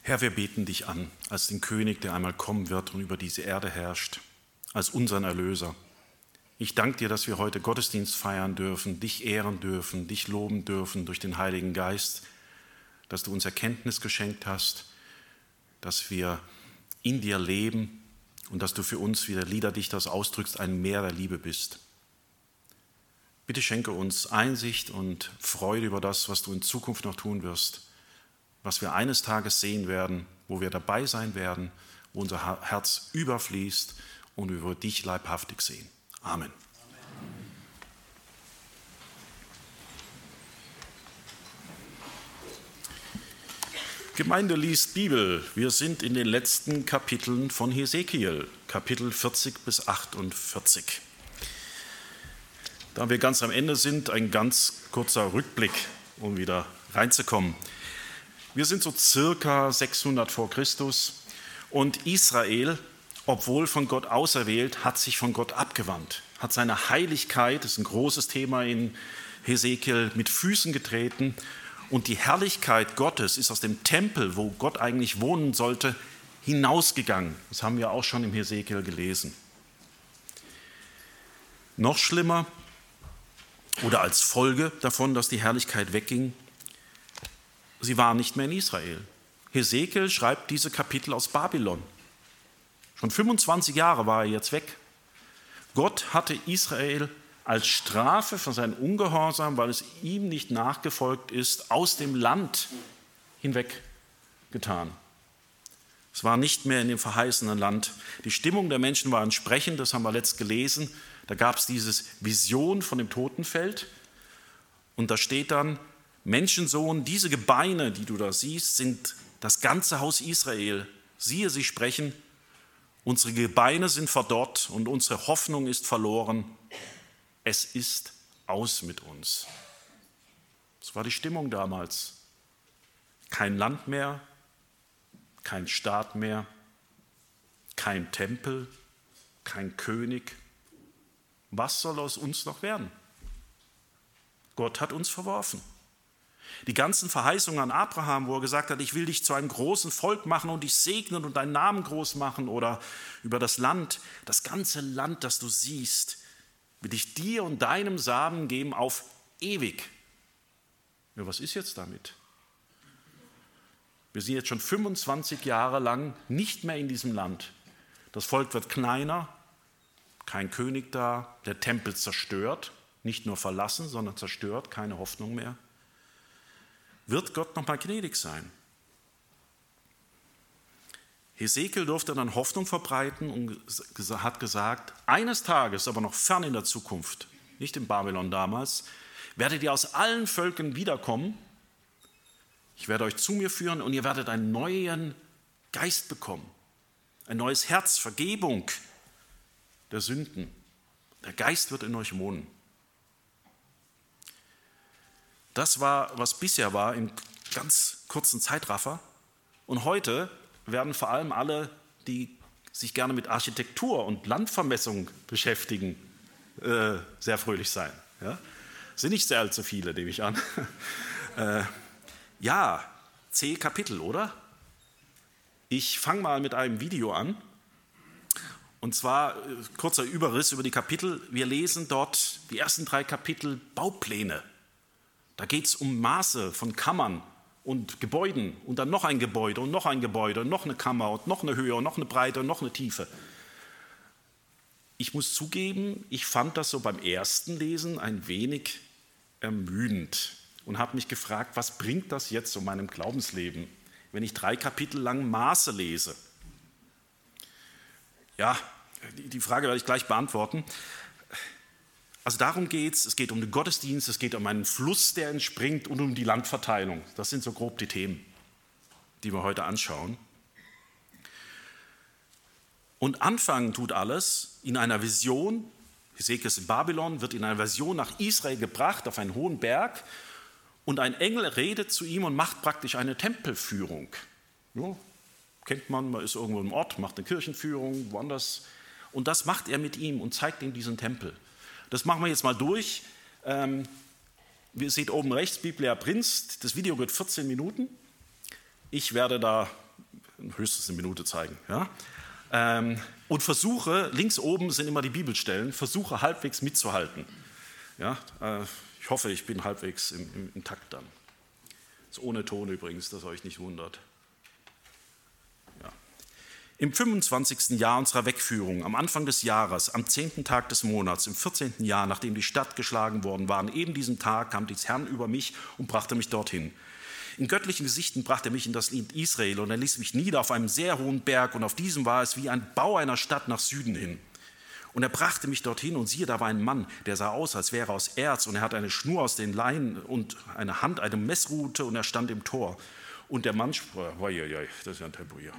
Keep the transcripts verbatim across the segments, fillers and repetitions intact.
Herr, wir beten dich an, als den König, der einmal kommen wird und über diese Erde herrscht, als unseren Erlöser. Ich danke dir, dass wir heute Gottesdienst feiern dürfen, dich ehren dürfen, dich loben dürfen durch den Heiligen Geist, dass du uns Erkenntnis geschenkt hast, dass wir in dir leben und dass du für uns, wie der Liederdichter das ausdrückst, ein Meer der Liebe bist. Bitte schenke uns Einsicht und Freude über das, was du in Zukunft noch tun wirst, was wir eines Tages sehen werden, wo wir dabei sein werden, wo unser Herz überfließt und wir über dich leibhaftig sehen. Amen. Gemeinde liest Bibel. Wir sind in den letzten Kapiteln von Hesekiel, Kapitel vierzig bis achtundvierzig. Da wir ganz am Ende sind, ein ganz kurzer Rückblick, um wieder reinzukommen. Wir sind so circa sechshundert vor Christus und Israel, obwohl von Gott auserwählt, hat sich von Gott abgewandt, hat seine Heiligkeit, das ist ein großes Thema in Hesekiel, mit Füßen getreten und die Herrlichkeit Gottes ist aus dem Tempel, wo Gott eigentlich wohnen sollte, hinausgegangen. Das haben wir auch schon im Hesekiel gelesen. Noch schlimmer, oder als Folge davon, dass die Herrlichkeit wegging, sie waren nicht mehr in Israel. Hesekiel schreibt diese Kapitel aus Babylon. Schon fünfundzwanzig Jahre war er jetzt weg. Gott hatte Israel als Strafe für seinen Ungehorsam, weil es ihm nicht nachgefolgt ist, aus dem Land hinweg getan. Es war nicht mehr in dem verheißenen Land. Die Stimmung der Menschen war entsprechend, das haben wir letzt gelesen. Da gab es diese Vision von dem Totenfeld und da steht dann, Menschensohn, diese Gebeine, die du da siehst, sind das ganze Haus Israel. Siehe, sie sprechen, unsere Gebeine sind verdorrt und unsere Hoffnung ist verloren. Es ist aus mit uns. Das war die Stimmung damals. Kein Land mehr, kein Staat mehr, kein Tempel, kein König. Was soll aus uns noch werden? Gott hat uns verworfen. Die ganzen Verheißungen an Abraham, wo er gesagt hat, ich will dich zu einem großen Volk machen und dich segnen und deinen Namen groß machen oder über das Land, das ganze Land, das du siehst, will ich dir und deinem Samen geben auf ewig. Ja, was ist jetzt damit? Wir sind jetzt schon fünfundzwanzig Jahre lang nicht mehr in diesem Land. Das Volk wird kleiner, kein König da, der Tempel zerstört, nicht nur verlassen, sondern zerstört, keine Hoffnung mehr. Wird Gott noch mal gnädig sein? Hesekiel durfte dann Hoffnung verbreiten und hat gesagt, eines Tages, aber noch fern in der Zukunft, nicht in Babylon damals, werdet ihr aus allen Völkern wiederkommen. Ich werde euch zu mir führen und ihr werdet einen neuen Geist bekommen, ein neues Herz, Vergebung der Sünden. Der Geist wird in euch wohnen. Das war, was bisher war, im ganz kurzen Zeitraffer. Und heute werden vor allem alle, die sich gerne mit Architektur und Landvermessung beschäftigen, äh, sehr fröhlich sein. Ja? Sind nicht sehr allzu viele, nehme ich an. äh, ja, zehn Kapitel, oder? Ich fange mal mit einem Video an. Und zwar äh, kurzer Überriss über die Kapitel. Wir lesen dort die ersten drei Kapitel Baupläne. Da geht es um Maße von Kammern und Gebäuden und dann noch ein Gebäude und noch ein Gebäude und noch eine Kammer und noch eine Höhe und noch eine Breite und noch eine Tiefe. Ich muss zugeben, ich fand das so beim ersten Lesen ein wenig ermüdend und habe mich gefragt, was bringt das jetzt zu meinem Glaubensleben, wenn ich drei Kapitel lang Maße lese? Ja, die Frage werde ich gleich beantworten. Also darum geht es, es geht um den Gottesdienst, es geht um einen Fluss, der entspringt und um die Landverteilung. Das sind so grob die Themen, die wir heute anschauen. Und anfangen tut alles in einer Vision. Hesekiel ist in Babylon, wird in einer Vision nach Israel gebracht, auf einen hohen Berg. Und ein Engel redet zu ihm und macht praktisch eine Tempelführung. Ja, kennt man, man ist irgendwo im Ort, macht eine Kirchenführung, woanders. Und das macht er mit ihm und zeigt ihm diesen Tempel. Das machen wir jetzt mal durch. Ähm, ihr seht oben rechts, Biblia Prinz, das Video geht vierzehn Minuten. Ich werde da höchstens eine Minute zeigen. Ja? Ähm, und versuche, links oben sind immer die Bibelstellen, versuche halbwegs mitzuhalten. Ja? Äh, ich hoffe, ich bin halbwegs im, im, im Takt dann. Das ist ohne Ton übrigens, dass euch nicht wundert. Ja. Im fünfundzwanzigsten Jahr unserer Wegführung, am Anfang des Jahres, am zehnten Tag des Monats, im vierzehnten Jahr, nachdem die Stadt geschlagen worden war, an eben diesem Tag kam des Herrn über mich und brachte mich dorthin. In göttlichen Gesichten brachte er mich in das Land Israel und er ließ mich nieder auf einem sehr hohen Berg und auf diesem war es wie ein Bau einer Stadt nach Süden hin. Und er brachte mich dorthin und siehe, da war ein Mann, der sah aus, als wäre er aus Erz und er hatte eine Schnur aus den Leinen und eine Hand, eine Messrute und er stand im Tor. Und der Mann sprach, das ist ja ein Tempo hier.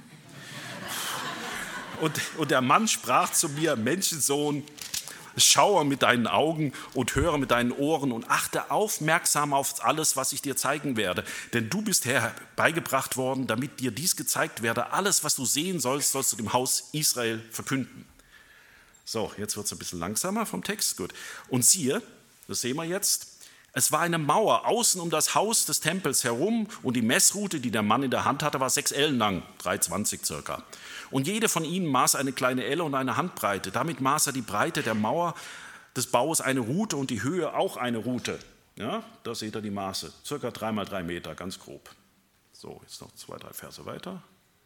Und, und der Mann sprach zu mir, Menschensohn, schaue mit deinen Augen und höre mit deinen Ohren und achte aufmerksam auf alles, was ich dir zeigen werde. Denn du bist herbeigebracht worden, damit dir dies gezeigt werde. Alles, was du sehen sollst, sollst du dem Haus Israel verkünden. So, jetzt wird es ein bisschen langsamer vom Text. Gut. Und siehe, das sehen wir jetzt, es war eine Mauer außen um das Haus des Tempels herum und die Messrute, die der Mann in der Hand hatte, war sechs Ellen lang, drei zwanzig circa. Und jede von ihnen maß eine kleine Elle und eine Handbreite. Damit maß er die Breite der Mauer des Baues eine Rute und die Höhe auch eine Rute. Ja, da seht ihr die Maße, circa drei mal drei Meter, ganz grob. So, jetzt noch zwei, drei Verse weiter.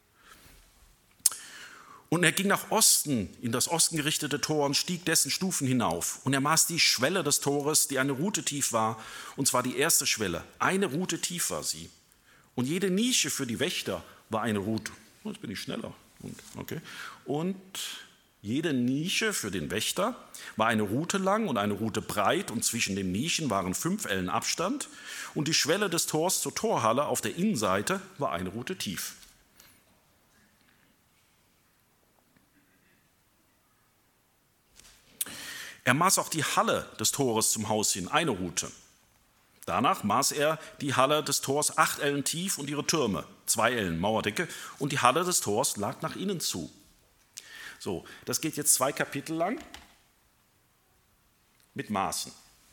Und er ging nach Osten, in das Osten gerichtete Tor und stieg dessen Stufen hinauf. Und er maß die Schwelle des Tores, die eine Rute tief war, und zwar die erste Schwelle. Eine Rute tief war sie. Und jede Nische für die Wächter war eine Rute. Oh, jetzt bin ich schneller. Und, okay. Und jede Nische für den Wächter war eine Rute lang und eine Rute breit, und zwischen den Nischen waren fünf Ellen Abstand. Und die Schwelle des Tors zur Torhalle auf der Innenseite war eine Rute tief. Er maß auch die Halle des Tores zum Haus hin, eine Rute. Danach maß er die Halle des Tors acht Ellen tief und ihre Türme, zwei Ellen Mauerdicke, und die Halle des Tors lag nach innen zu. So, das geht jetzt zwei Kapitel lang mit Maßen.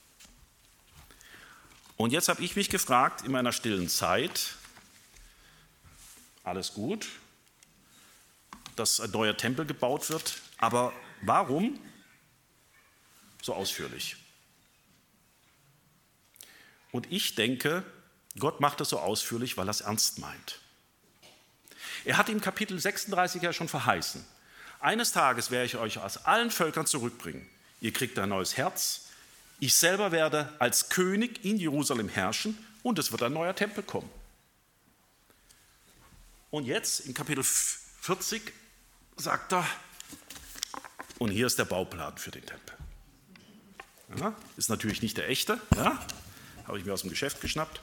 Und jetzt habe ich mich gefragt in meiner stillen Zeit, alles gut, dass ein neuer Tempel gebaut wird, aber warum so ausführlich? Und ich denke, Gott macht das so ausführlich, weil er es ernst meint. Er hat im Kapitel sechsunddreißig ja schon verheißen, eines Tages werde ich euch aus allen Völkern zurückbringen. Ihr kriegt ein neues Herz. Ich selber werde als König in Jerusalem herrschen und es wird ein neuer Tempel kommen. Und jetzt in Kapitel vierzig sagt er, und hier ist der Bauplan für den Tempel. Ja, ist natürlich nicht der echte, ja, habe ich mir aus dem Geschäft geschnappt.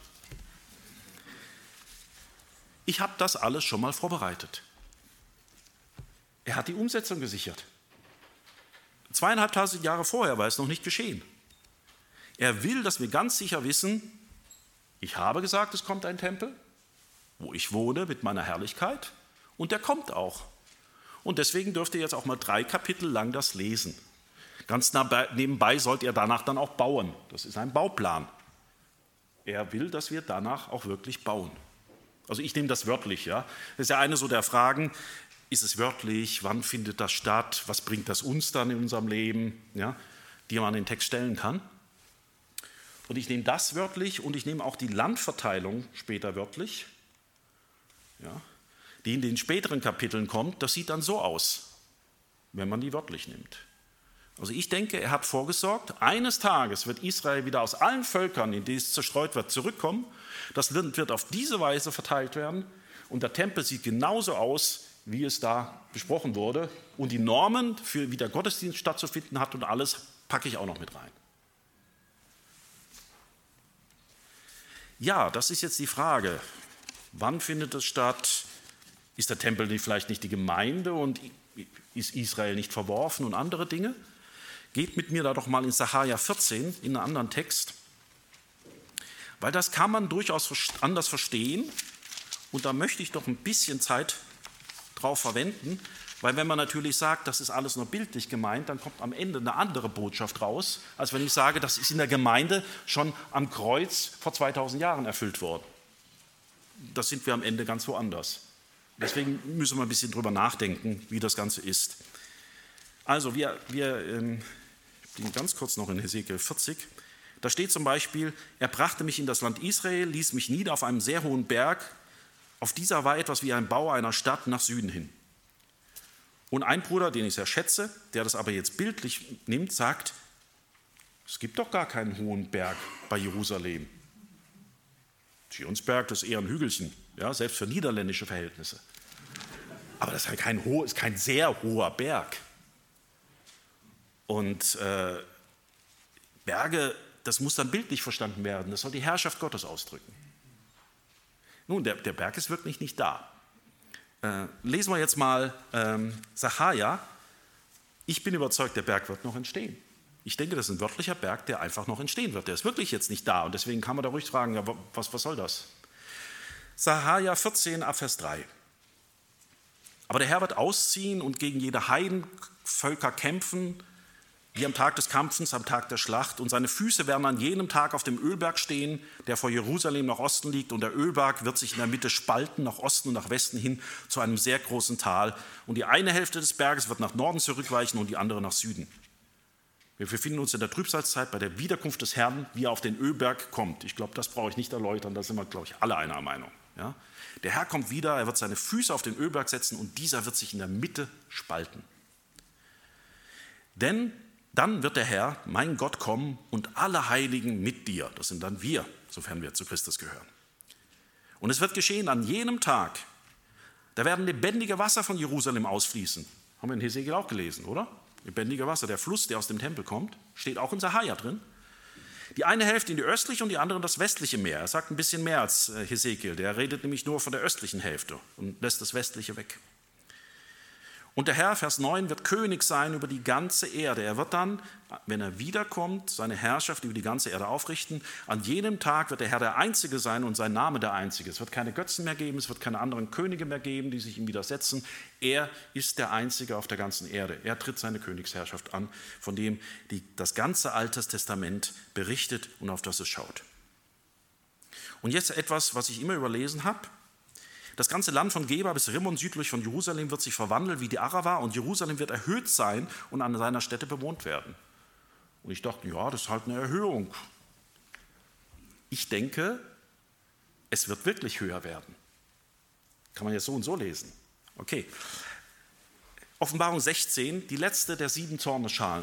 Ich habe das alles schon mal vorbereitet. Er hat die Umsetzung gesichert. Zweieinhalbtausend Jahre vorher war es noch nicht geschehen. Er will, dass wir ganz sicher wissen, ich habe gesagt, es kommt ein Tempel, wo ich wohne mit meiner Herrlichkeit, und der kommt auch. Und deswegen dürft ihr jetzt auch mal drei Kapitel lang das lesen. Ganz nebenbei sollt ihr danach dann auch bauen. Das ist ein Bauplan. Er will, dass wir danach auch wirklich bauen. Also ich nehme das wörtlich. Ja. Das ist ja eine so der Fragen, ist es wörtlich, wann findet das statt, was bringt das uns dann in unserem Leben, ja, die man an den Text stellen kann. Und ich nehme das wörtlich und ich nehme auch die Landverteilung später wörtlich, ja, die in den späteren Kapiteln kommt. Das sieht dann so aus, wenn man die wörtlich nimmt. Also ich denke, er hat vorgesorgt, eines Tages wird Israel wieder aus allen Völkern, in die es zerstreut wird, zurückkommen. Das wird auf diese Weise verteilt werden und der Tempel sieht genauso aus, wie es da besprochen wurde. Und die Normen, für wie der Gottesdienst stattzufinden hat und alles, packe ich auch noch mit rein. Ja, das ist jetzt die Frage, wann findet es statt? Ist der Tempel vielleicht nicht die Gemeinde und ist Israel nicht verworfen und andere Dinge? Geht mit mir da doch mal in Sacharja vierzehn, in einen anderen Text, weil das kann man durchaus anders verstehen und da möchte ich doch ein bisschen Zeit drauf verwenden, weil wenn man natürlich sagt, das ist alles nur bildlich gemeint, dann kommt am Ende eine andere Botschaft raus, als wenn ich sage, das ist in der Gemeinde schon am Kreuz vor zweitausend Jahren erfüllt worden. Das sind wir am Ende ganz woanders. Deswegen müssen wir ein bisschen drüber nachdenken, wie das Ganze ist. Also wir, wir ähm, ich bin ganz kurz noch in Hesekiel vierzig. Da steht zum Beispiel, er brachte mich in das Land Israel, ließ mich nieder auf einem sehr hohen Berg. Auf dieser war etwas wie ein Bau einer Stadt nach Süden hin. Und ein Bruder, den ich sehr schätze, der das aber jetzt bildlich nimmt, sagt, es gibt doch gar keinen hohen Berg bei Jerusalem. Zionsberg, das ist eher ein Hügelchen, ja, selbst für niederländische Verhältnisse. Aber das ist kein, ho- ist kein sehr hoher Berg. Und äh, Berge, das muss dann bildlich verstanden werden. Das soll die Herrschaft Gottes ausdrücken. Nun, der, der Berg ist wirklich nicht da. Äh, lesen wir jetzt mal ähm, Sacharja. Ich bin überzeugt, der Berg wird noch entstehen. Ich denke, das ist ein wörtlicher Berg, der einfach noch entstehen wird. Der ist wirklich jetzt nicht da. Und deswegen kann man da ruhig fragen, ja, was, was soll das? Sacharja vierzehn, ab Vers drei. Aber der Herr wird ausziehen und gegen jede Heidenvölker kämpfen, wie am Tag des Kampfens, am Tag der Schlacht. Und seine Füße werden an jenem Tag auf dem Ölberg stehen, der vor Jerusalem nach Osten liegt. Und der Ölberg wird sich in der Mitte spalten, nach Osten und nach Westen hin, zu einem sehr großen Tal. Und die eine Hälfte des Berges wird nach Norden zurückweichen und die andere nach Süden. Wir befinden uns in der Trübsalzeit bei der Wiederkunft des Herrn, wie er auf den Ölberg kommt. Ich glaube, das brauche ich nicht erläutern, da sind wir, glaube ich, alle einer Meinung. Ja? Der Herr kommt wieder, er wird seine Füße auf den Ölberg setzen und dieser wird sich in der Mitte spalten. Denn dann wird der Herr, mein Gott, kommen und alle Heiligen mit dir. Das sind dann wir, sofern wir zu Christus gehören. Und es wird geschehen an jenem Tag, da werden lebendige Wasser von Jerusalem ausfließen. Haben wir in Hesekiel auch gelesen, oder? Lebendige Wasser, der Fluss, der aus dem Tempel kommt, steht auch in Sacharja drin. Die eine Hälfte in die östliche und die andere in das westliche Meer. Er sagt ein bisschen mehr als Hesekiel. Der redet nämlich nur von der östlichen Hälfte und lässt das westliche weg. Und der Herr, Vers neun, wird König sein über die ganze Erde. Er wird dann, wenn er wiederkommt, seine Herrschaft über die ganze Erde aufrichten. An jenem Tag wird der Herr der Einzige sein und sein Name der Einzige. Es wird keine Götzen mehr geben, es wird keine anderen Könige mehr geben, die sich ihm widersetzen. Er ist der Einzige auf der ganzen Erde. Er tritt seine Königsherrschaft an, von dem die, das ganze Altes Testament berichtet und auf das es schaut. Und jetzt etwas, was ich immer überlesen habe. Das ganze Land von Geba bis Rimmon südlich von Jerusalem wird sich verwandeln wie die Arava und Jerusalem wird erhöht sein und an seiner Stätte bewohnt werden. Und ich dachte, ja, das ist halt eine Erhöhung. Ich denke, es wird wirklich höher werden. Kann man jetzt so und so lesen. Okay. Offenbarung sechzehn, die letzte der sieben Zornesschalen.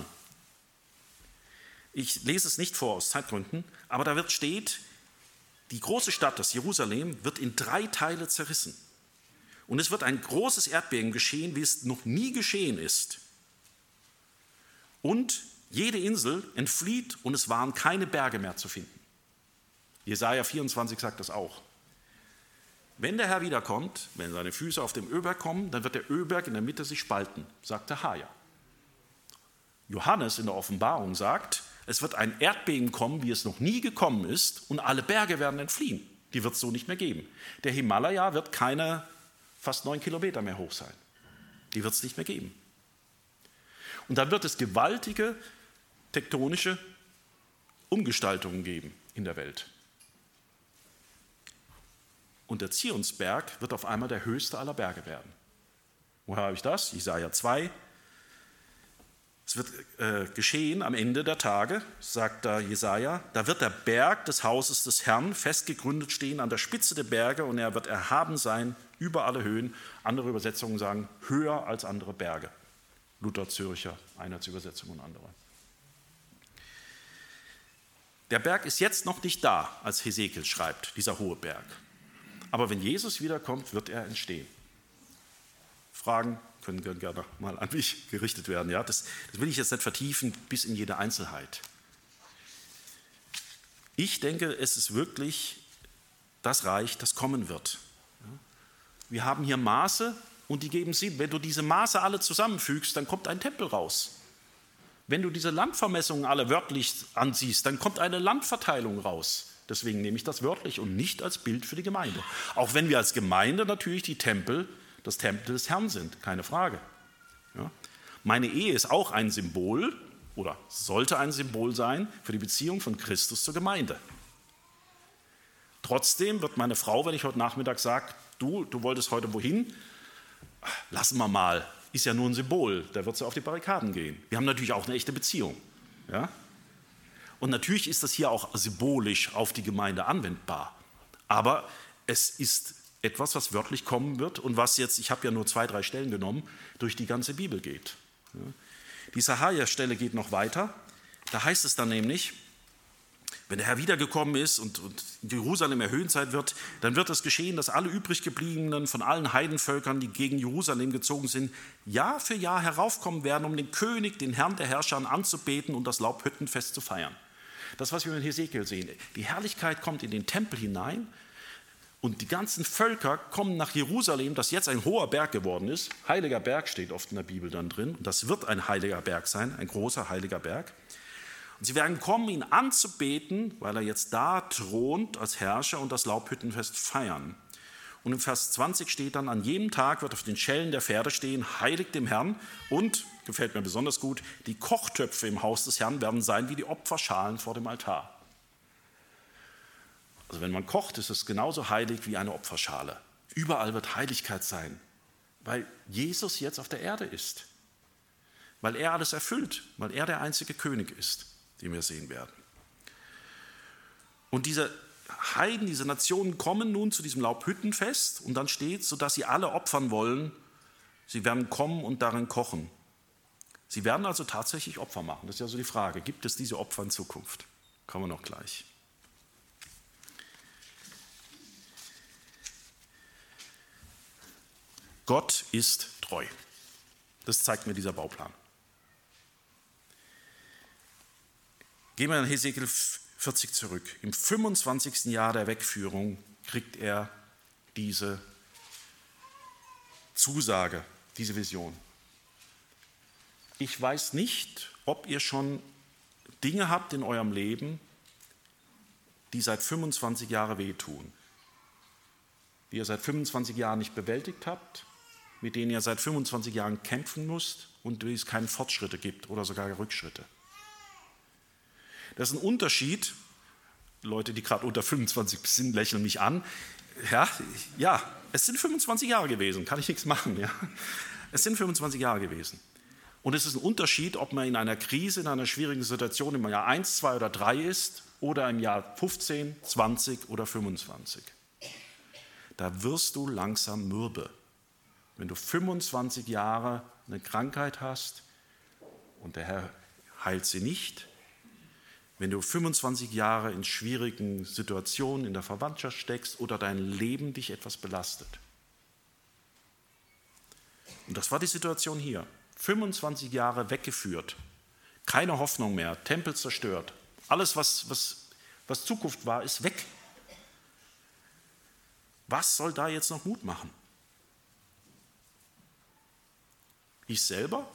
Ich lese es nicht vor aus Zeitgründen, aber da wird steht, die große Stadt, das Jerusalem, wird in drei Teile zerrissen. Und es wird ein großes Erdbeben geschehen, wie es noch nie geschehen ist. Und jede Insel entflieht und es waren keine Berge mehr zu finden. Jesaja vierundzwanzig sagt das auch. Wenn der Herr wiederkommt, wenn seine Füße auf dem Ölberg kommen, dann wird der Ölberg in der Mitte sich spalten, sagt Sacharja. Johannes in der Offenbarung sagt, es wird ein Erdbeben kommen, wie es noch nie gekommen ist, und alle Berge werden entfliehen. Die wird es so nicht mehr geben. Der Himalaya wird keine fast neun Kilometer mehr hoch sein. Die wird es nicht mehr geben. Und dann wird es gewaltige tektonische Umgestaltungen geben in der Welt. Und der Zionsberg wird auf einmal der höchste aller Berge werden. Woher habe ich das? Jesaja zwei. Es wird äh, geschehen am Ende der Tage, sagt da Jesaja, da wird der Berg des Hauses des Herrn fest gegründet stehen an der Spitze der Berge und er wird erhaben sein über alle Höhen. Andere Übersetzungen sagen, höher als andere Berge. Luther, Zürcher, Einheitsübersetzung und andere. Der Berg ist jetzt noch nicht da, als Hesekiel schreibt, dieser hohe Berg. Aber wenn Jesus wiederkommt, wird er entstehen. Fragen können gerne mal an mich gerichtet werden. Ja? Das, das will ich jetzt nicht vertiefen bis in jede Einzelheit. Ich denke, es ist wirklich das Reich, das kommen wird. Wir haben hier Maße und die geben Sinn. Wenn du diese Maße alle zusammenfügst, dann kommt ein Tempel raus. Wenn du diese Landvermessungen alle wörtlich ansiehst, dann kommt eine Landverteilung raus. Deswegen nehme ich das wörtlich und nicht als Bild für die Gemeinde. Auch wenn wir als Gemeinde natürlich die Tempel das Tempel des Herrn sind, keine Frage. Ja. Meine Ehe ist auch ein Symbol oder sollte ein Symbol sein für die Beziehung von Christus zur Gemeinde. Trotzdem wird meine Frau, wenn ich heute Nachmittag sage, du, du wolltest heute wohin, lassen wir mal, ist ja nur ein Symbol, da wird sie auf die Barrikaden gehen. Wir haben natürlich auch eine echte Beziehung. Ja? Und natürlich ist das hier auch symbolisch auf die Gemeinde anwendbar. Aber es ist etwas, was wörtlich kommen wird und was jetzt, ich habe ja nur zwei, drei Stellen genommen, durch die ganze Bibel geht. Ja? Die Sahaja-Stelle geht noch weiter. Da heißt es dann nämlich, wenn der Herr wiedergekommen ist und, und Jerusalem erhöhenseit wird, dann wird es geschehen, dass alle übriggebliebenen von allen Heidenvölkern, die gegen Jerusalem gezogen sind, Jahr für Jahr heraufkommen werden, um den König, den Herrn der Herrscher anzubeten und das Laubhüttenfest zu feiern. Das, was wir in Hesekiel sehen, die Herrlichkeit kommt in den Tempel hinein und die ganzen Völker kommen nach Jerusalem, das jetzt ein hoher Berg geworden ist. Heiliger Berg steht oft in der Bibel dann drin und das wird ein heiliger Berg sein, ein großer heiliger Berg. Und sie werden kommen, ihn anzubeten, weil er jetzt da thront als Herrscher und das Laubhüttenfest feiern. Und im Vers zwanzig steht dann, an jedem Tag wird auf den Schellen der Pferde stehen, heiligt dem Herrn und, gefällt mir besonders gut, die Kochtöpfe im Haus des Herrn werden sein wie die Opferschalen vor dem Altar. Also wenn man kocht, ist es genauso heilig wie eine Opferschale. Überall wird Heiligkeit sein, weil Jesus jetzt auf der Erde ist, weil er alles erfüllt, weil er der einzige König ist, den wir sehen werden. Und diese Heiden, diese Nationen kommen nun zu diesem Laubhüttenfest und dann steht, sodass sie alle opfern wollen, sie werden kommen und darin kochen. Sie werden also tatsächlich Opfer machen. Das ist ja so die Frage, gibt es diese Opfer in Zukunft? Kommen wir noch gleich. Gott ist treu. Das zeigt mir dieser Bauplan. Gehen wir in Hesekiel vierzig zurück. Im fünfundzwanzigsten Jahr der Wegführung kriegt er diese Zusage, diese Vision. Ich weiß nicht, ob ihr schon Dinge habt in eurem Leben, die seit fünfundzwanzig Jahren wehtun, die ihr seit fünfundzwanzig Jahren nicht bewältigt habt, mit denen ihr seit fünfundzwanzig Jahren kämpfen müsst und wie es keine Fortschritte gibt oder sogar Rückschritte. Das ist ein Unterschied. Leute, die gerade unter fünfundzwanzig sind, lächeln mich an. Ja, ja, es sind fünfundzwanzig Jahre gewesen, kann ich nichts machen. Ja. Es sind fünfundzwanzig Jahre gewesen. Und es ist ein Unterschied, ob man in einer Krise, in einer schwierigen Situation im Jahr eins, zwei oder drei ist oder im Jahr fünfzehn, zwanzig oder fünfundzwanzig. Da wirst du langsam mürbe. Wenn du fünfundzwanzig Jahre eine Krankheit hast und der Herr heilt sie nicht, wenn du fünfundzwanzig Jahre in schwierigen Situationen in der Verwandtschaft steckst oder dein Leben dich etwas belastet. Und das war die Situation hier. fünfundzwanzig Jahre weggeführt, keine Hoffnung mehr, Tempel zerstört. Alles, was, was, was Zukunft war, ist weg. Was soll da jetzt noch Mut machen? Ich selber?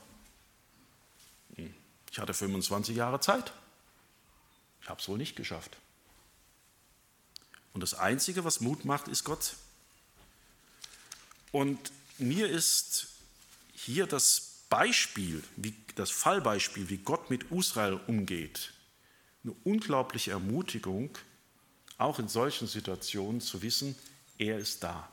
Ich hatte fünfundzwanzig Jahre Zeit. Ich habe es wohl nicht geschafft. Und das Einzige, was Mut macht, ist Gott. Und mir ist hier das Beispiel, wie, das Fallbeispiel, wie Gott mit Israel umgeht, eine unglaubliche Ermutigung, auch in solchen Situationen zu wissen, er ist da.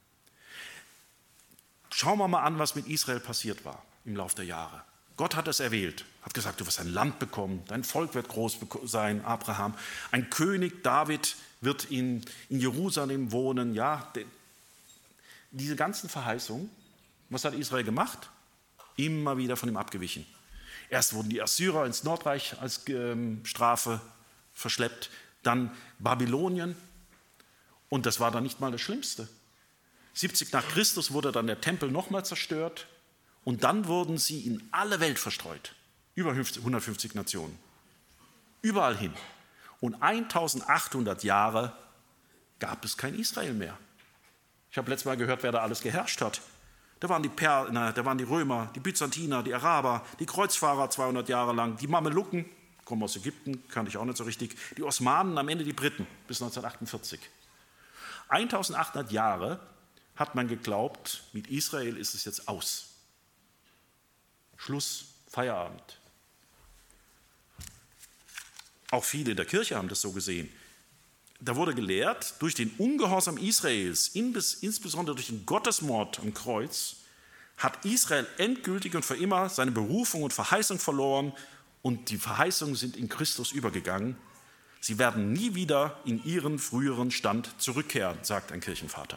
Schauen wir mal an, was mit Israel passiert war im Laufe der Jahre. Gott hat es erwählt, hat gesagt, du wirst ein Land bekommen, dein Volk wird groß sein, Abraham. Ein König, David, wird in, in Jerusalem wohnen. Ja, de, diese ganzen Verheißungen, was hat Israel gemacht? Immer wieder von ihm abgewichen. Erst wurden die Assyrer ins Nordreich als ähm, Strafe verschleppt, dann Babylonien und das war dann nicht mal das Schlimmste. siebzig nach Christus wurde dann der Tempel nochmal zerstört. Und dann wurden sie in alle Welt verstreut, über hundertfünfzig Nationen, überall hin. Und eintausendachthundert Jahre gab es kein Israel mehr. Ich habe letztes Mal gehört, wer da alles geherrscht hat. Da waren die Perser, da waren die Römer, die Byzantiner, die Araber, die Kreuzfahrer zweihundert Jahre lang, die Mamelucken, kommen aus Ägypten, kannte ich auch nicht so richtig, die Osmanen, am Ende die Briten bis neunzehnhundertachtundvierzig. eintausendachthundert Jahre hat man geglaubt, mit Israel ist es jetzt aus. Schluss, Feierabend. Auch viele in der Kirche haben das so gesehen. da wurde gelehrt, durch den Ungehorsam Israels, insbesondere durch den Gottesmord am Kreuz, hat Israel endgültig und für immer seine Berufung und Verheißung verloren und die Verheißungen sind in Christus übergegangen. Sie werden nie wieder in ihren früheren Stand zurückkehren, sagt ein Kirchenvater.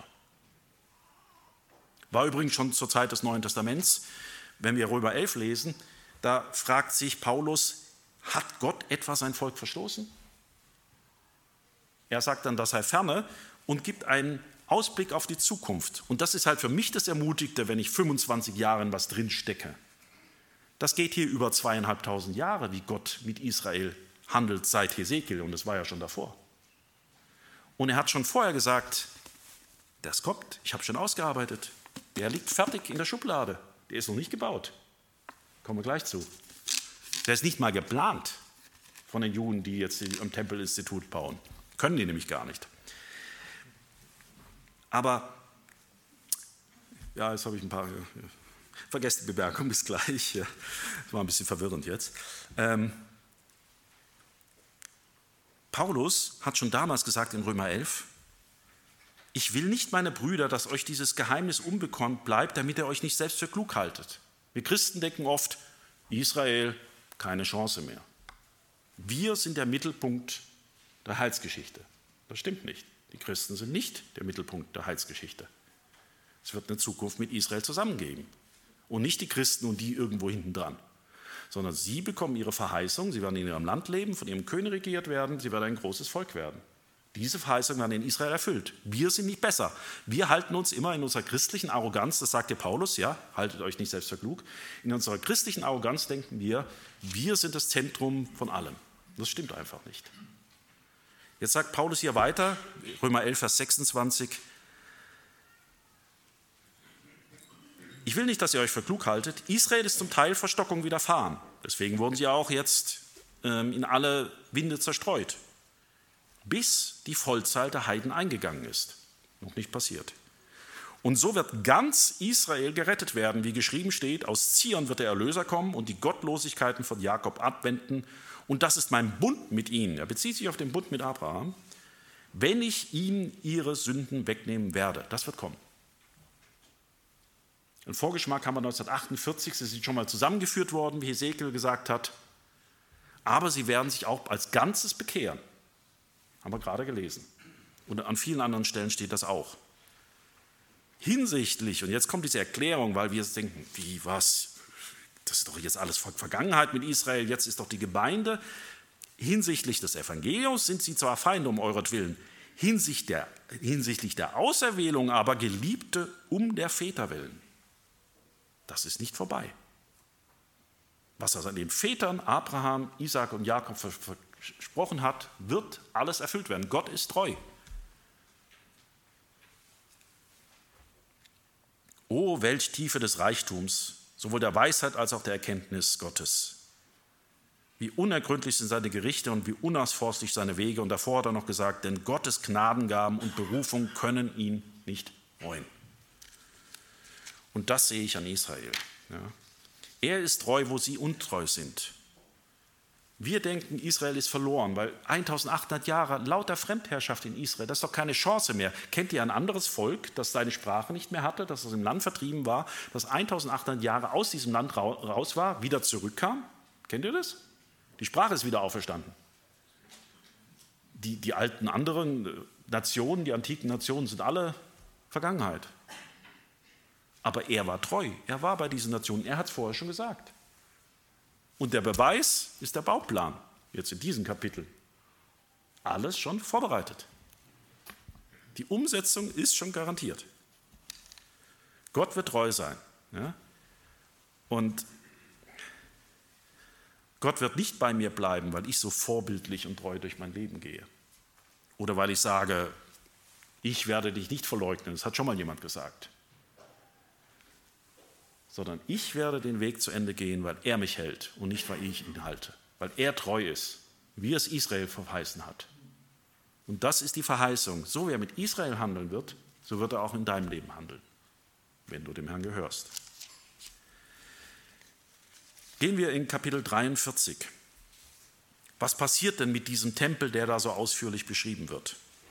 War übrigens schon zur Zeit des Neuen Testaments, wenn wir Römer elf lesen, da fragt sich Paulus, hat Gott etwa sein Volk verstoßen? Er sagt dann, das sei ferne und gibt einen Ausblick auf die Zukunft. Und das ist halt für mich das Ermutigte, wenn ich fünfundzwanzig Jahre in was drin stecke. Das geht hier über zweieinhalbtausend Jahre, wie Gott mit Israel handelt seit Hesekiel, und das war ja schon davor. Und er hat schon vorher gesagt, das kommt, ich habe schon ausgearbeitet, der liegt fertig in der Schublade, der ist noch nicht gebaut. Kommen wir gleich zu. Der ist nicht mal geplant von den Juden, die jetzt am Tempelinstitut bauen. Können die nämlich gar nicht. Aber, ja, jetzt habe ich ein paar, vergesst die Bemerkung, bis gleich. Das war ein bisschen verwirrend jetzt. Ähm, Paulus hat schon damals gesagt in Römer elf, ich will nicht, meine Brüder, dass euch dieses Geheimnis unbekannt bleibt, damit ihr euch nicht selbst für klug haltet. Wir Christen denken oft, Israel, keine Chance mehr. Wir sind der Mittelpunkt der Heilsgeschichte. Das stimmt nicht. Die Christen sind nicht der Mittelpunkt der Heilsgeschichte. Es wird eine Zukunft mit Israel zusammengeben. Und nicht die Christen und die irgendwo hinten dran. Sondern sie bekommen ihre Verheißung, sie werden in ihrem Land leben, von ihrem König regiert werden, sie werden ein großes Volk werden. Diese Verheißung werden in Israel erfüllt. Wir sind nicht besser. Wir halten uns immer in unserer christlichen Arroganz, das sagt ja Paulus, ja, haltet euch nicht selbst für klug, in unserer christlichen Arroganz denken wir, wir sind das Zentrum von allem. Das stimmt einfach nicht. Jetzt sagt Paulus hier weiter, Römer elf, Vers sechsundzwanzig, ich will nicht, dass ihr euch für klug haltet, Israel ist zum Teil Verstockung widerfahren. Deswegen wurden sie auch jetzt ähm, in alle Winde zerstreut, bis die Vollzahl der Heiden eingegangen ist. Noch nicht passiert. Und so wird ganz Israel gerettet werden, wie geschrieben steht, aus Zion wird der Erlöser kommen und die Gottlosigkeiten von Jakob abwenden. Und das ist mein Bund mit ihnen. Er bezieht sich auf den Bund mit Abraham. Wenn ich ihnen ihre Sünden wegnehmen werde. Das wird kommen. Ein Vorgeschmack haben wir neunzehnhundertachtundvierzig. Sie sind schon mal zusammengeführt worden, wie Hesekiel gesagt hat. Aber sie werden sich auch als Ganzes bekehren. Haben wir gerade gelesen. Und an vielen anderen Stellen steht das auch. Hinsichtlich, und jetzt kommt diese Erklärung, weil wir denken, wie, was, das ist doch jetzt alles Vergangenheit mit Israel, jetzt ist doch die Gemeinde. Hinsichtlich des Evangeliums sind sie zwar Feinde um euretwillen, hinsichtlich der, hinsichtlich der Auserwählung aber Geliebte um der Väter willen. Das ist nicht vorbei. Was er an den Vätern Abraham, Isaak und Jakob versprochen hat, wird alles erfüllt werden. Gott ist treu. O, welch Tiefe des Reichtums, sowohl der Weisheit als auch der Erkenntnis Gottes. Wie unergründlich sind seine Gerichte und wie unausforschlich seine Wege. Und davor hat er noch gesagt, denn Gottes Gnadengaben und Berufung können ihn nicht reuen. Und das sehe ich an Israel. Ja. Er ist treu, wo sie untreu sind. Wir denken, Israel ist verloren, weil eintausendachthundert Jahre lauter Fremdherrschaft in Israel, das ist doch keine Chance mehr. Kennt ihr ein anderes Volk, das seine Sprache nicht mehr hatte, das aus dem Land vertrieben war, das eintausendachthundert Jahre aus diesem Land raus war, wieder zurückkam? Kennt ihr das? Die Sprache ist wieder auferstanden. Die, die alten anderen Nationen, die antiken Nationen sind alle Vergangenheit. Aber er war treu, er war bei diesen Nationen, er hat es vorher schon gesagt. Und der Beweis ist der Bauplan, jetzt in diesem Kapitel. Alles schon vorbereitet. Die Umsetzung ist schon garantiert. Gott wird treu sein. Ja? Und Gott wird nicht bei mir bleiben, weil ich so vorbildlich und treu durch mein Leben gehe. Oder weil ich sage, ich werde dich nicht verleugnen, das hat schon mal jemand gesagt. Sondern ich werde den Weg zu Ende gehen, weil er mich hält und nicht, weil ich ihn halte. Weil er treu ist, wie es Israel verheißen hat. Und das ist die Verheißung. So wie er mit Israel handeln wird, so wird er auch in deinem Leben handeln, wenn du dem Herrn gehörst. Gehen wir in Kapitel dreiundvierzig. Was passiert denn mit diesem Tempel, der da so ausführlich beschrieben wird?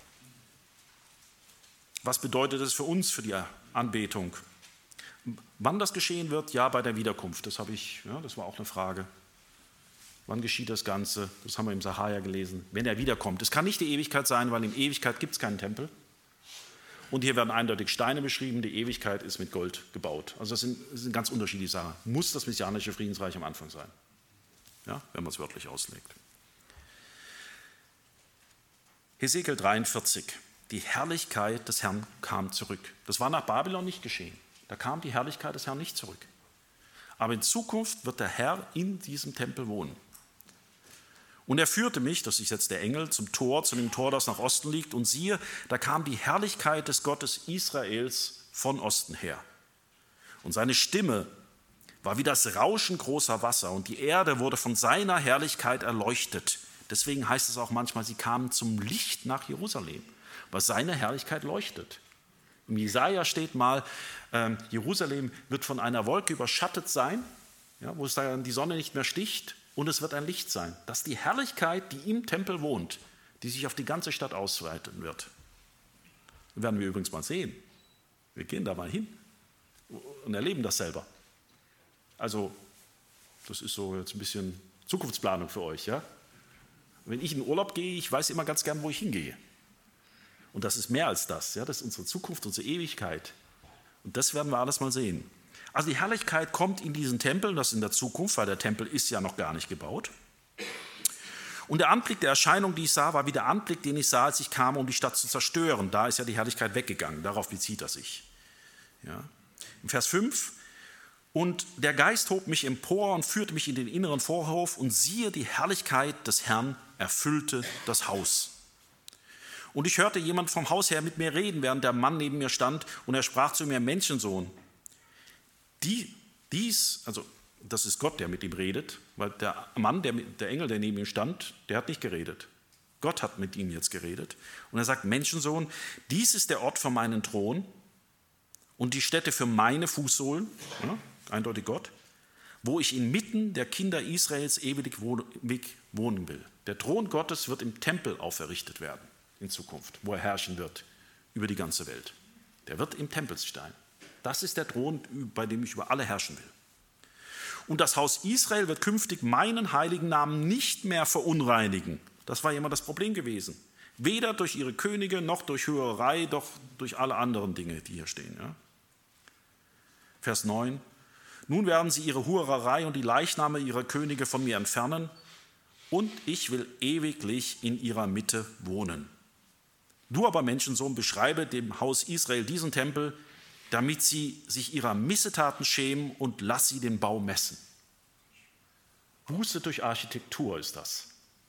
Was bedeutet es für uns, für die Anbetung? Wann das geschehen wird? Ja, bei der Wiederkunft. Das habe ich, ja, das war auch eine Frage. Wann geschieht das Ganze? Das haben wir im Sacharja gelesen. Wenn er wiederkommt. Es kann nicht die Ewigkeit sein, weil in Ewigkeit gibt es keinen Tempel. Und hier werden eindeutig Steine beschrieben. Die Ewigkeit ist mit Gold gebaut. Also das sind, das sind ganz unterschiedliche Sachen. Muss das messianische Friedensreich am Anfang sein? Ja, wenn man es wörtlich auslegt. Hesekiel dreiundvierzig. Die Herrlichkeit des Herrn kam zurück. Das war nach Babylon nicht geschehen. Da kam die Herrlichkeit des Herrn nicht zurück. Aber in Zukunft wird der Herr in diesem Tempel wohnen. Und er führte mich, das ist jetzt der Engel, zum Tor, zu dem Tor, das nach Osten liegt. Und siehe, da kam die Herrlichkeit des Gottes Israels von Osten her. Und seine Stimme war wie das Rauschen großer Wasser. Und die Erde wurde von seiner Herrlichkeit erleuchtet. Deswegen heißt es auch manchmal, sie kamen zum Licht nach Jerusalem, weil seine Herrlichkeit leuchtet. Im Jesaja steht mal, äh, Jerusalem wird von einer Wolke überschattet sein, ja, wo es dann die Sonne nicht mehr sticht. Und es wird ein Licht sein. Das ist die Herrlichkeit, die im Tempel wohnt, die sich auf die ganze Stadt ausweiten wird. Das werden wir übrigens mal sehen. Wir gehen da mal hin und erleben das selber. Also, das ist so jetzt ein bisschen Zukunftsplanung für euch. Ja? Wenn ich in Urlaub gehe, ich weiß immer ganz gern, wo ich hingehe. Und das ist mehr als das. Ja? Das ist unsere Zukunft, unsere Ewigkeit. Und das werden wir alles mal sehen. Also die Herrlichkeit kommt in diesen Tempel, das ist in der Zukunft, weil der Tempel ist ja noch gar nicht gebaut. Und der Anblick der Erscheinung, die ich sah, war wie der Anblick, den ich sah, als ich kam, um die Stadt zu zerstören. Da ist ja die Herrlichkeit weggegangen, darauf bezieht er sich. Ja. Im Vers fünf, und der Geist hob mich empor und führte mich in den inneren Vorhof, und siehe, die Herrlichkeit des Herrn erfüllte das Haus. Und ich hörte jemand vom Haus her mit mir reden, während der Mann neben mir stand, und er sprach zu mir, Menschensohn, Die, dies, also das ist Gott, der mit ihm redet, weil der Mann, der, der Engel, der neben ihm stand, der hat nicht geredet. Gott hat mit ihm jetzt geredet. Und er sagt, Menschensohn, dies ist der Ort für meinen Thron und die Stätte für meine Fußsohlen, ja, eindeutig Gott, wo ich inmitten der Kinder Israels ewig wohnen will. Der Thron Gottes wird im Tempel auferrichtet werden in Zukunft, wo er herrschen wird über die ganze Welt. Der wird im Tempel stehen. Das ist der Thron, bei dem ich über alle herrschen will. Und das Haus Israel wird künftig meinen heiligen Namen nicht mehr verunreinigen. Das war immer das Problem gewesen. Weder durch ihre Könige, noch durch Hurerei, noch durch alle anderen Dinge, die hier stehen. Ja? Vers neun. Nun werden sie ihre Hurerei und die Leichname ihrer Könige von mir entfernen, und ich will ewiglich in ihrer Mitte wohnen. Du aber, Menschensohn, beschreibe dem Haus Israel diesen Tempel, damit sie sich ihrer Missetaten schämen, und lass sie den Bau messen. Buße durch Architektur ist das.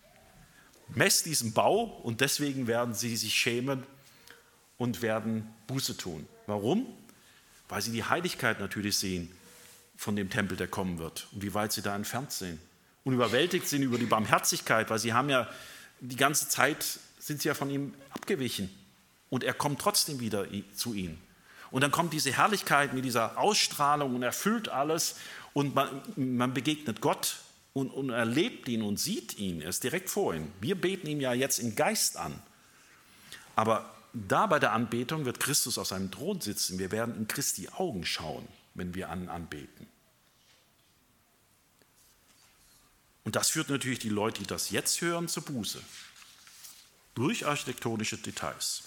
Messt diesen Bau, und deswegen werden sie sich schämen und werden Buße tun. Warum? Weil sie die Heiligkeit natürlich sehen von dem Tempel, der kommen wird, und wie weit sie da entfernt sind. Und überwältigt sind über die Barmherzigkeit, weil sie haben ja die ganze Zeit, sind sie ja von ihm abgewichen. Und er kommt trotzdem wieder zu ihnen. Und dann kommt diese Herrlichkeit mit dieser Ausstrahlung und erfüllt alles, und man, man begegnet Gott und, und erlebt ihn und sieht ihn, er ist direkt vor ihm. Wir beten ihn ja jetzt im Geist an. Aber da bei der Anbetung wird Christus auf seinem Thron sitzen. Wir werden in Christi Augen schauen, wenn wir an anbeten. Und das führt natürlich die Leute, die das jetzt hören, zur Buße. Durch architektonische Details.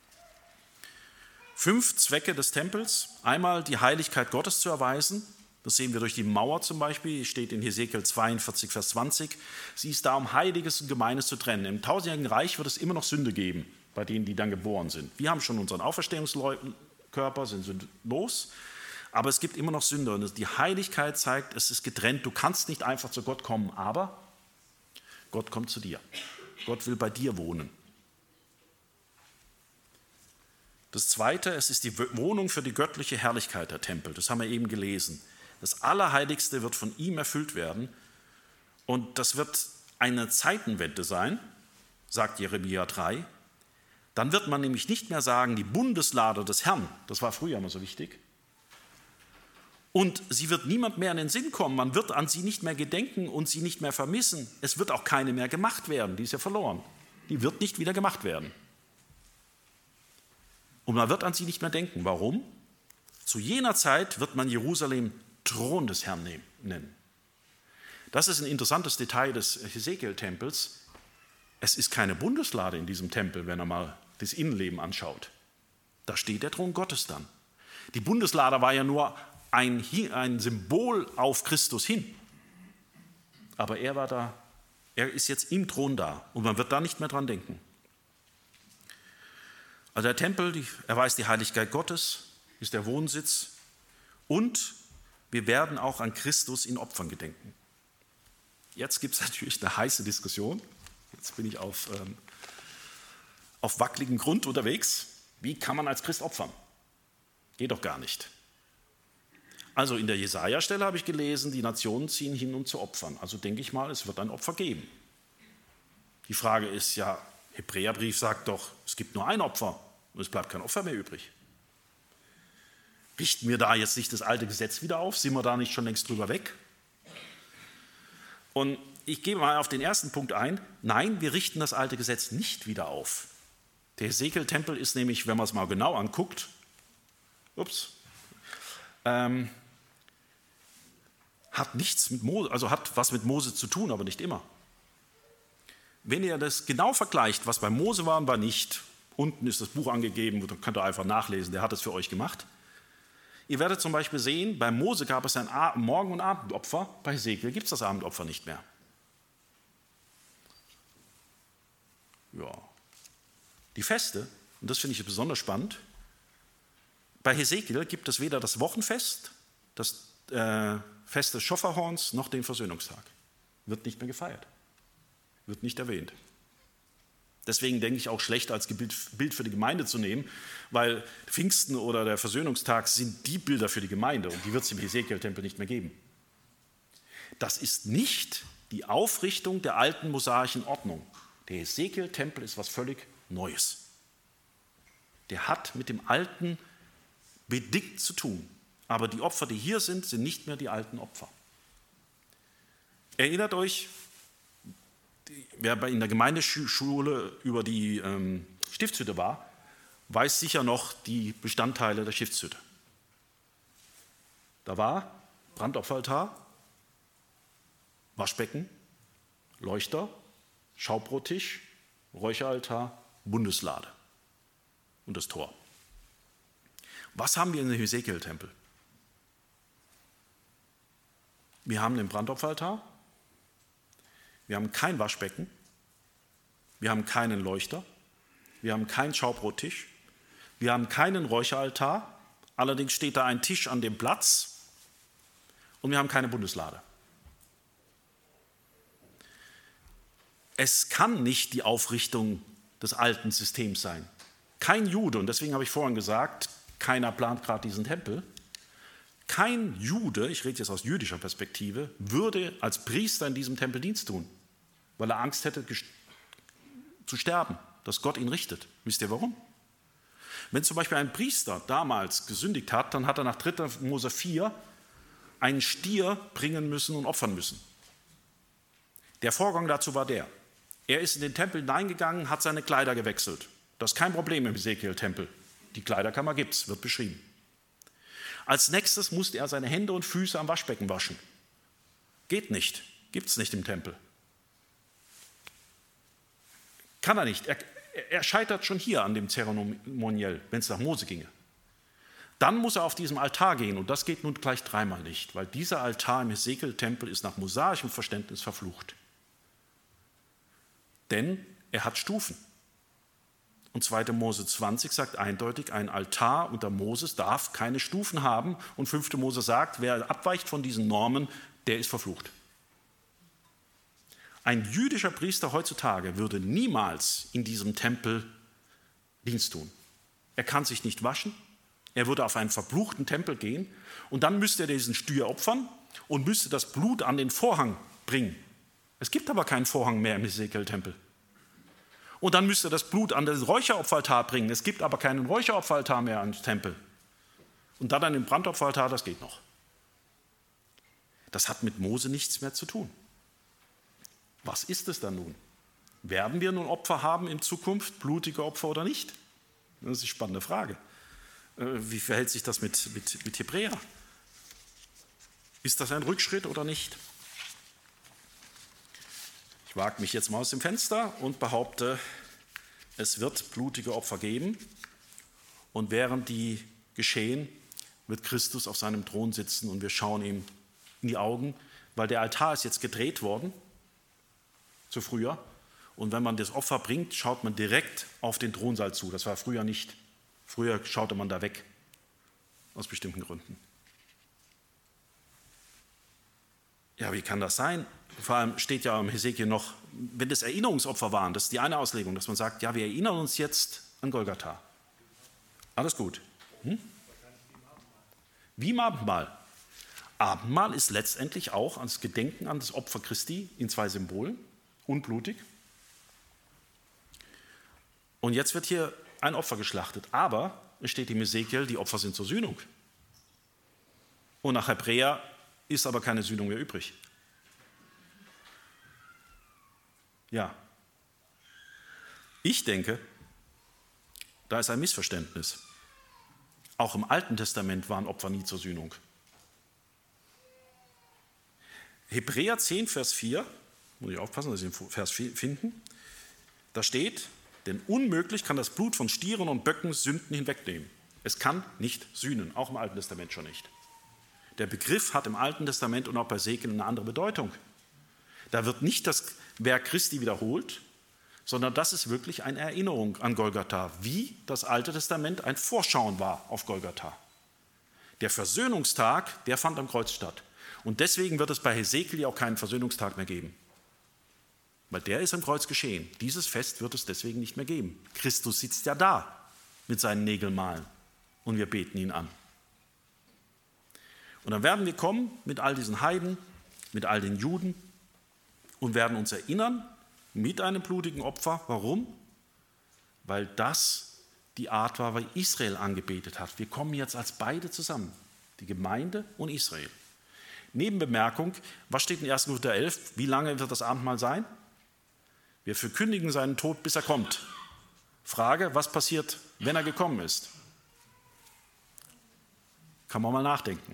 Fünf Zwecke des Tempels. Einmal die Heiligkeit Gottes zu erweisen. Das sehen wir durch die Mauer zum Beispiel. Steht in Hesekiel zweiundvierzig, Vers zwanzig. Sie ist da, um Heiliges und Gemeines zu trennen. Im tausendjährigen Reich wird es immer noch Sünde geben, bei denen, die dann geboren sind. Wir haben schon unseren Auferstehungskörper, sind sündlos. Aber es gibt immer noch Sünde. Und die Heiligkeit zeigt, es ist getrennt. Du kannst nicht einfach zu Gott kommen, aber Gott kommt zu dir. Gott will bei dir wohnen. Das Zweite, es ist die Wohnung für die göttliche Herrlichkeit der Tempel. Das haben wir eben gelesen. Das Allerheiligste wird von ihm erfüllt werden. Und das wird eine Zeitenwende sein, sagt Jeremia drei. Dann wird man nämlich nicht mehr sagen, die Bundeslade des Herrn, das war früher immer so wichtig. Und sie wird niemand mehr in den Sinn kommen. Man wird an sie nicht mehr gedenken und sie nicht mehr vermissen. Es wird auch keine mehr gemacht werden, die ist ja verloren. Die wird nicht wieder gemacht werden. Und man wird an sie nicht mehr denken. Warum? Zu jener Zeit wird man Jerusalem Thron des Herrn nennen. Das ist ein interessantes Detail des Hesekiel-Tempels. Es ist keine Bundeslade in diesem Tempel, wenn er mal das Innenleben anschaut. Da steht der Thron Gottes dann. Die Bundeslade war ja nur ein, ein Symbol auf Christus hin. Aber er war da, er ist jetzt im Thron da und man wird da nicht mehr dran denken. Also der Tempel, die, erweist die Heiligkeit Gottes, ist der Wohnsitz und wir werden auch an Christus in Opfern gedenken. Jetzt gibt es natürlich eine heiße Diskussion. Jetzt bin ich auf, ähm, auf wackeligem Grund unterwegs. Wie kann man als Christ opfern? Geht doch gar nicht. Also in der Jesaja-Stelle habe ich gelesen, die Nationen ziehen hin, um zu opfern. Also denke ich mal, es wird ein Opfer geben. Die Frage ist ja, Hebräerbrief sagt doch, es gibt nur ein Opfer und es bleibt kein Opfer mehr übrig. Richten wir da jetzt nicht das alte Gesetz wieder auf? Sind wir da nicht schon längst drüber weg? Und ich gehe mal auf den ersten Punkt ein. Nein, wir richten das alte Gesetz nicht wieder auf. Der Hesekiel-Tempel ist nämlich, wenn man es mal genau anguckt, ups, ähm, hat nichts mit Mose, also hat was mit Mose zu tun, aber nicht immer. Wenn ihr das genau vergleicht, was bei Mose war und war nicht, unten ist das Buch angegeben, da könnt ihr einfach nachlesen, der hat es für euch gemacht. Ihr werdet zum Beispiel sehen, bei Mose gab es ein Morgen- und Abendopfer, bei Hesekiel gibt es das Abendopfer nicht mehr. Ja. Die Feste, und das finde ich besonders spannend, bei Hesekiel gibt es weder das Wochenfest, das äh, Fest des Schofferhorns, noch den Versöhnungstag. Wird nicht mehr gefeiert, wird nicht erwähnt. Deswegen denke ich auch schlecht als Bild für die Gemeinde zu nehmen, weil Pfingsten oder der Versöhnungstag sind die Bilder für die Gemeinde und die wird es im Hesekiel-Tempel nicht mehr geben. Das ist nicht die Aufrichtung der alten mosaischen Ordnung. Der Hesekiel-Tempel ist was völlig Neues. Der hat mit dem Alten bedingt zu tun. Aber die Opfer, die hier sind, sind nicht mehr die alten Opfer. Erinnert euch, wer in der Gemeindeschule über die ähm, Stiftshütte war, weiß sicher noch die Bestandteile der Stiftshütte. Da war Brandopferaltar, Waschbecken, Leuchter, Schaubrottisch, Räucheraltar, Bundeslade und das Tor. Was haben wir in dem Hesekiel-Tempel? Wir haben den Brandopferaltar, wir haben kein Waschbecken, wir haben keinen Leuchter, wir haben keinen Schaubrottisch, wir haben keinen Räucheraltar, allerdings steht da ein Tisch an dem Platz und wir haben keine Bundeslade. Es kann nicht die Aufrichtung des alten Systems sein. Kein Jude, und deswegen habe ich vorhin gesagt, keiner plant gerade diesen Tempel, kein Jude, ich rede jetzt aus jüdischer Perspektive, würde als Priester in diesem Tempel Dienst tun, weil er Angst hätte zu sterben, dass Gott ihn richtet. Wisst ihr warum? Wenn zum Beispiel ein Priester damals gesündigt hat, dann hat er nach dritter Mose vier einen Stier bringen müssen und opfern müssen. Der Vorgang dazu war der: Er ist in den Tempel hineingegangen, hat seine Kleider gewechselt. Das ist kein Problem im Hesekiel-Tempel. Die Kleiderkammer gibt es, wird beschrieben. Als nächstes musste er seine Hände und Füße am Waschbecken waschen. Geht nicht, gibt es nicht im Tempel. Kann er nicht. Er, er scheitert schon hier an dem Zeremoniell, wenn es nach Mose ginge. Dann muss er auf diesem Altar gehen und das geht nun gleich dreimal nicht, weil dieser Altar im Hesekiel-Tempel ist nach mosaischem Verständnis verflucht. Denn er hat Stufen. Und zweiter Mose zwanzig sagt eindeutig, ein Altar unter Moses darf keine Stufen haben. Und fünfter Mose sagt, wer abweicht von diesen Normen, der ist verflucht. Ein jüdischer Priester heutzutage würde niemals in diesem Tempel Dienst tun. Er kann sich nicht waschen, er würde auf einen verfluchten Tempel gehen und dann müsste er diesen Stier opfern und müsste das Blut an den Vorhang bringen. Es gibt aber keinen Vorhang mehr im Hesekiel-Tempel. Und dann müsste er das Blut an den Räucheropferaltar bringen. Es gibt aber keinen Räucheropferaltar mehr im Tempel. Und dann an den Brandopferaltar, das geht noch. Das hat mit Mose nichts mehr zu tun. Was ist es dann nun? Werden wir nun Opfer haben in Zukunft, blutige Opfer oder nicht? Das ist eine spannende Frage. Wie verhält sich das mit, mit, mit Hebräer? Ist das ein Rückschritt oder nicht? Ich wage mich jetzt mal aus dem Fenster und behaupte, es wird blutige Opfer geben. Und während die geschehen, wird Christus auf seinem Thron sitzen und wir schauen ihm in die Augen, weil der Altar ist jetzt gedreht worden, zu früher. Und wenn man das Opfer bringt, schaut man direkt auf den Thronsaal zu. Das war früher nicht. Früher schaute man da weg, aus bestimmten Gründen. Ja, wie kann das sein? Vor allem steht ja im Hesekiel noch, wenn das Erinnerungsopfer waren, das ist die eine Auslegung, dass man sagt, ja, wir erinnern uns jetzt an Golgatha. Alles gut. Hm? Wie im Abendmahl. Abendmahl ist letztendlich auch als Gedenken an das Opfer Christi in zwei Symbolen, unblutig. Und jetzt wird hier ein Opfer geschlachtet, aber es steht im Hesekiel, die Opfer sind zur Sühnung. Und nach Hebräer ist aber keine Sühnung mehr übrig. Ja. Ich denke, da ist ein Missverständnis. Auch im Alten Testament waren Opfer nie zur Sühnung. Hebräer zehn, Vers vier, muss ich aufpassen, dass Sie den Vers finden, da steht, denn unmöglich kann das Blut von Stieren und Böcken Sünden hinwegnehmen. Es kann nicht sühnen, auch im Alten Testament schon nicht. Der Begriff hat im Alten Testament und auch bei Segen eine andere Bedeutung. Da wird nicht das Werk Christi wiederholt, sondern das ist wirklich eine Erinnerung an Golgatha, wie das Alte Testament ein Vorschauen war auf Golgatha. Der Versöhnungstag, der fand am Kreuz statt. Und deswegen wird es bei Hesekiel auch keinen Versöhnungstag mehr geben. Weil der ist am Kreuz geschehen. Dieses Fest wird es deswegen nicht mehr geben. Christus sitzt ja da mit seinen Nägelmalen und wir beten ihn an. Und dann werden wir kommen mit all diesen Heiden, mit all den Juden und werden uns erinnern mit einem blutigen Opfer. Warum? Weil das die Art war, wie Israel angebetet hat. Wir kommen jetzt als beide zusammen, die Gemeinde und Israel. Nebenbemerkung, was steht in ersten Korinther elf? Wie lange wird das Abendmahl sein? Wir verkündigen seinen Tod, bis er kommt. Frage, was passiert, wenn er gekommen ist? Kann man mal nachdenken.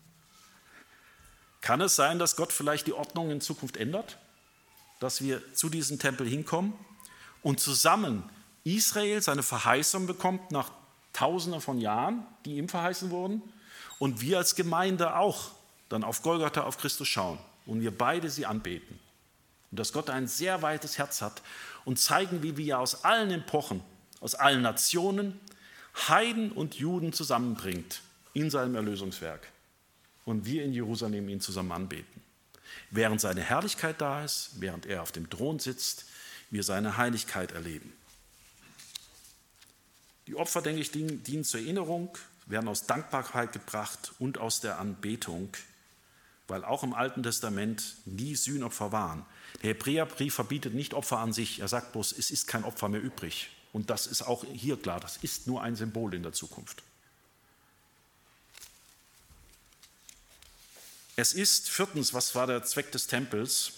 Kann es sein, dass Gott vielleicht die Ordnung in Zukunft ändert? Dass wir zu diesem Tempel hinkommen und zusammen Israel seine Verheißung bekommt nach Tausenden von Jahren, die ihm verheißen wurden, und wir als Gemeinde auch dann auf Golgatha, auf Christus schauen und wir beide sie anbeten. Und dass Gott ein sehr weites Herz hat und zeigen, wie wir aus allen Epochen, aus allen Nationen, Heiden und Juden zusammenbringt in seinem Erlösungswerk. Und wir in Jerusalem ihn zusammen anbeten. Während seine Herrlichkeit da ist, während er auf dem Thron sitzt, wir seine Heiligkeit erleben. Die Opfer, denke ich, dienen, dienen zur Erinnerung, werden aus Dankbarkeit gebracht und aus der Anbetung, weil auch im Alten Testament nie Sühnopfer waren. Der Hebräerbrief verbietet nicht Opfer an sich, er sagt bloß, es ist kein Opfer mehr übrig. Und das ist auch hier klar, das ist nur ein Symbol in der Zukunft. Es ist, viertens, was war der Zweck des Tempels?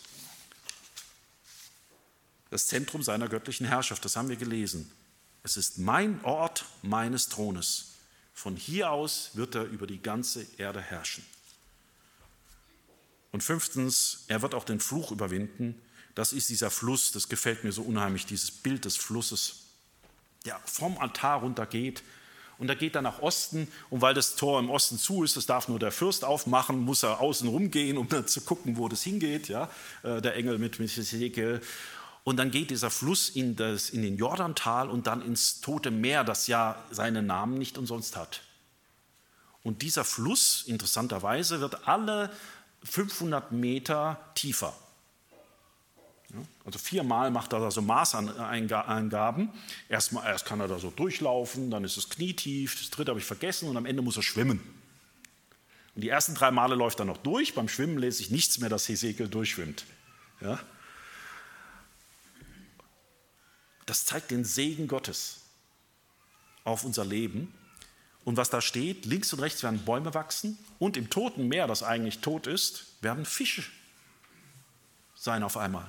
Das Zentrum seiner göttlichen Herrschaft, das haben wir gelesen. Es ist mein Ort meines Thrones. Von hier aus wird er über die ganze Erde herrschen. Und fünftens, er wird auch den Fluch überwinden. Das ist dieser Fluss, das gefällt mir so unheimlich, dieses Bild des Flusses, der vom Altar runter geht. Und er geht dann nach Osten, und weil das Tor im Osten zu ist, das darf nur der Fürst aufmachen, muss er außen rumgehen, um dann zu gucken, wo das hingeht, ja? Der Engel mit Hesekiel. Und dann geht dieser Fluss in, das, in den Jordantal und dann ins Tote Meer, das ja seinen Namen nicht umsonst hat. Und dieser Fluss, interessanterweise, wird alle fünfhundert Meter tiefer. Ja, also viermal macht er da so Maßangaben. Erstmal, erst kann er da so durchlaufen, dann ist es knietief, das dritte habe ich vergessen und am Ende muss er schwimmen. Und die ersten drei Male läuft er noch durch, beim Schwimmen lese ich nichts mehr, dass Hesekiel durchschwimmt. Ja? Das zeigt den Segen Gottes auf unser Leben. Und was da steht, links und rechts werden Bäume wachsen und im Toten Meer, das eigentlich tot ist, werden Fische sein auf einmal.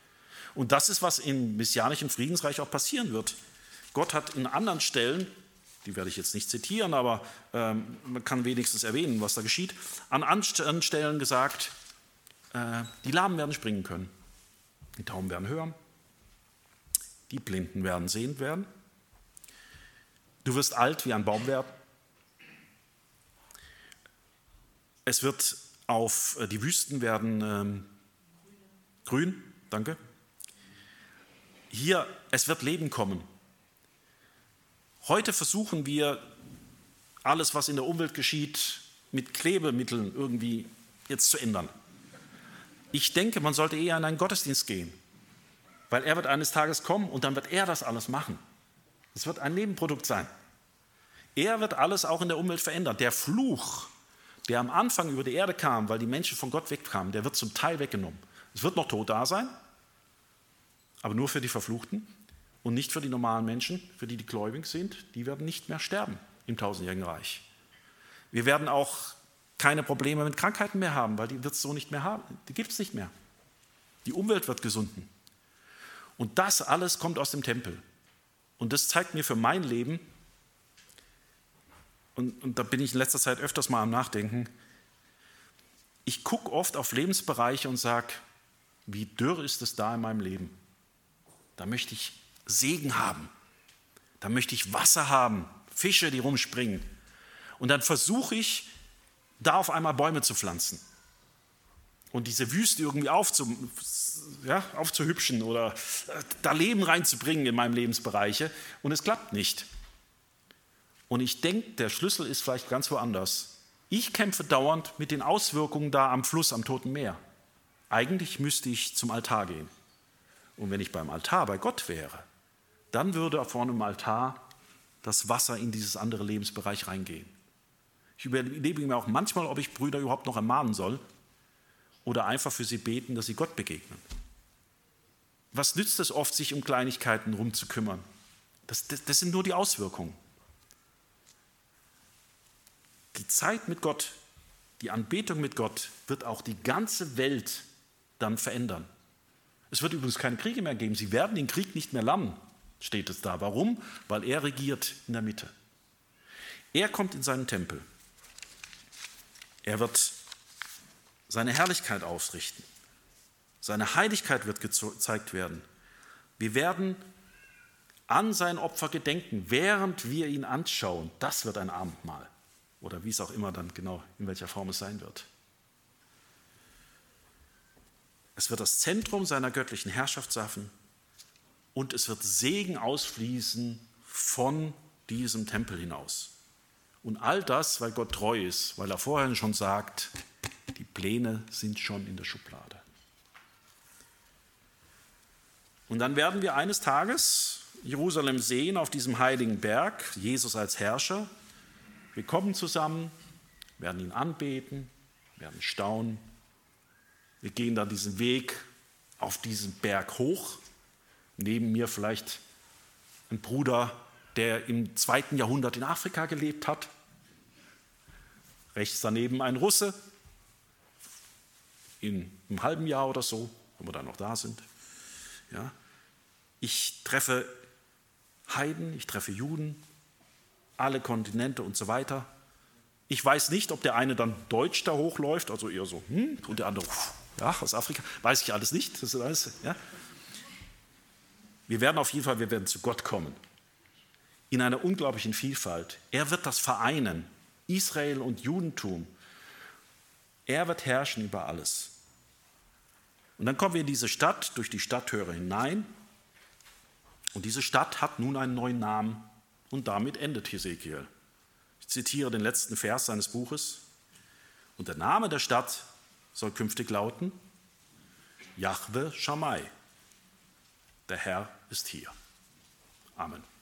Und das ist, was im messianischen Friedensreich auch passieren wird. Gott hat in anderen Stellen die werde ich jetzt nicht zitieren, aber ähm, man kann wenigstens erwähnen, was da geschieht, an anderen Stellen gesagt, äh, die Lahmen werden springen können, die Tauben werden hören, die Blinden werden sehend werden, du wirst alt wie ein Baum werden, es wird auf, äh, die Wüsten werden ähm, grün, danke, hier, es wird Leben kommen. Heute versuchen wir, alles, was in der Umwelt geschieht, mit Klebemitteln irgendwie jetzt zu ändern. Ich denke, man sollte eher in einen Gottesdienst gehen, weil er wird eines Tages kommen und dann wird er das alles machen. Es wird ein Nebenprodukt sein. Er wird alles auch in der Umwelt verändern. Der Fluch, der am Anfang über die Erde kam, weil die Menschen von Gott wegkamen, der wird zum Teil weggenommen. Es wird noch Tod da sein, aber nur für die Verfluchten und nicht für die normalen Menschen, für die, die gläubig sind. Die werden nicht mehr sterben im tausendjährigen Reich. Wir werden auch keine Probleme mit Krankheiten mehr haben, weil die wird es so nicht mehr haben. Die gibt es nicht mehr. Die Umwelt wird gesunden. Und das alles kommt aus dem Tempel. Und das zeigt mir für mein Leben, und, und da bin ich in letzter Zeit öfters mal am Nachdenken, ich gucke oft auf Lebensbereiche und sage, wie dürr ist es da in meinem Leben? Da möchte ich Segen haben. Da möchte ich Wasser haben, Fische, die rumspringen. Und dann versuche ich, da auf einmal Bäume zu pflanzen. Und diese Wüste irgendwie aufzu, ja, aufzuhübschen oder da Leben reinzubringen in meinem Lebensbereiche. Und es klappt nicht. Und ich denke, der Schlüssel ist vielleicht ganz woanders. Ich kämpfe dauernd mit den Auswirkungen da am Fluss, am Toten Meer. Eigentlich müsste ich zum Altar gehen. Und wenn ich beim Altar bei Gott wäre, dann würde vorne im Altar das Wasser in dieses andere Lebensbereich reingehen. Ich überlege mir auch manchmal, ob ich Brüder überhaupt noch ermahnen soll oder einfach für sie beten, dass sie Gott begegnen. Was nützt es oft, sich um Kleinigkeiten rumzukümmern? Das, das, das sind nur die Auswirkungen. Die Zeit mit Gott, die Anbetung mit Gott wird auch die ganze Welt dann verändern. Es wird übrigens keine Kriege mehr geben. Sie werden den Krieg nicht mehr lammen, steht es da. Warum? Weil er regiert in der Mitte. Er kommt in seinen Tempel. Er wird seine Herrlichkeit ausrichten. Seine Heiligkeit wird gezeigt werden. Wir werden an sein Opfer gedenken, während wir ihn anschauen. Das wird ein Abendmahl. Oder wie es auch immer dann genau, in welcher Form es sein wird. Es wird das Zentrum seiner göttlichen Herrschaft schaffen und es wird Segen ausfließen von diesem Tempel hinaus. Und all das, weil Gott treu ist, weil er vorher schon sagt, die Pläne sind schon in der Schublade. Und dann werden wir eines Tages Jerusalem sehen auf diesem heiligen Berg, Jesus als Herrscher. Wir kommen zusammen, werden ihn anbeten, werden staunen. Wir gehen dann diesen Weg auf diesen Berg hoch. Neben mir vielleicht ein Bruder, der im zweiten Jahrhundert in Afrika gelebt hat. Rechts daneben ein Russe, in einem halben Jahr oder so, wenn wir dann noch da sind. Ja. Ich treffe Heiden, ich treffe Juden, alle Kontinente und so weiter. Ich weiß nicht, ob der eine dann deutsch da hochläuft, also eher so, hm, und der andere, ja, aus Afrika, weiß ich alles nicht. Das ist alles, ja. Wir werden auf jeden Fall, wir werden zu Gott kommen. In einer unglaublichen Vielfalt. Er wird das vereinen, Israel und Judentum. Er wird herrschen über alles. Und dann kommen wir in diese Stadt, durch die Stadttore hinein. Und diese Stadt hat nun einen neuen Namen und damit endet Hesekiel. Ich zitiere den letzten Vers seines Buches. Und der Name der Stadt soll künftig lauten, Jahwe Shammai. Der Herr ist hier. Amen.